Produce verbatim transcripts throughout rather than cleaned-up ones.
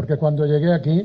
porque cuando llegué aquí,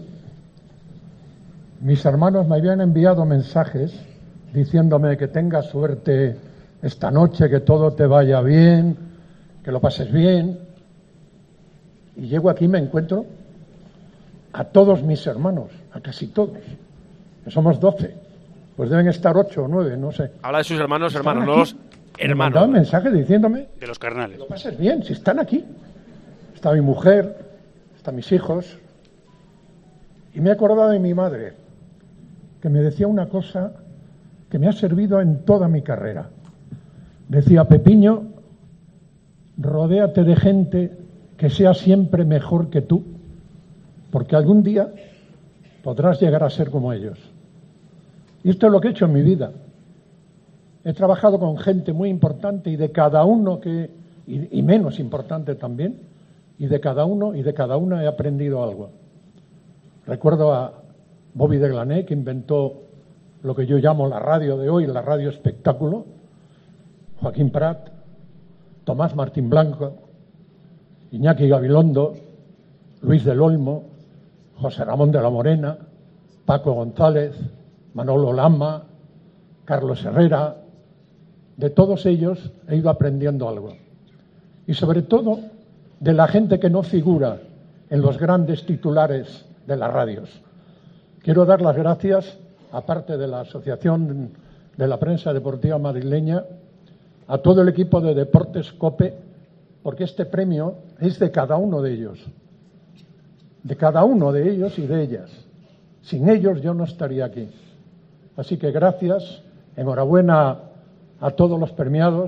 mis hermanos me habían enviado mensajes diciéndome que tengas suerte esta noche, que todo te vaya bien, que lo pases bien. Y llego aquí y me encuentro a todos mis hermanos, a casi todos, que somos doce. Pues deben estar ocho o nueve, no sé. Habla de sus hermanos, Están hermanos, aquí. no los Me hermanos. mandaban mensajes diciéndome De los carnales. que lo pases bien, si están aquí. Está mi mujer, están mis hijos. Y me he acordado de mi madre, que me decía una cosa que me ha servido en toda mi carrera. Decía: Pepiño, rodéate de gente que sea siempre mejor que tú, porque algún día podrás llegar a ser como ellos. Y esto es lo que he hecho en mi vida. He trabajado con gente muy importante y de cada uno que y, y menos importante también, y de cada uno y de cada una he aprendido algo. Recuerdo a Bobby de Glané, que inventó lo que yo llamo la radio de hoy, la radio espectáculo, Joaquín Prat, Tomás Martín Blanco, Iñaki Gabilondo, Luis del Olmo, José Ramón de la Morena, Paco González, Manolo Lama, Carlos Herrera. De todos ellos he ido aprendiendo algo. Y sobre todo de la gente que no figura en los grandes titulares de las radios. Quiero dar las gracias, aparte de la Asociación de la Prensa Deportiva Madrileña, a todo el equipo de Deportes COPE, porque este premio es de cada uno de ellos, de cada uno de ellos y de ellas. Sin ellos yo no estaría aquí. Así que gracias, enhorabuena a todos los premiados,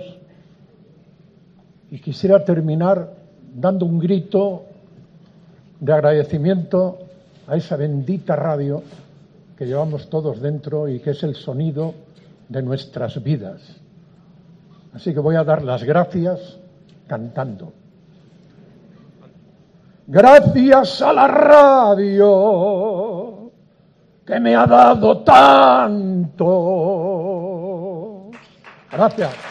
y quisiera terminar dando un grito de agradecimiento a esa bendita radio que llevamos todos dentro y que es el sonido de nuestras vidas. Así que voy a dar las gracias cantando. Gracias a la radio que me ha dado tanto. Gracias.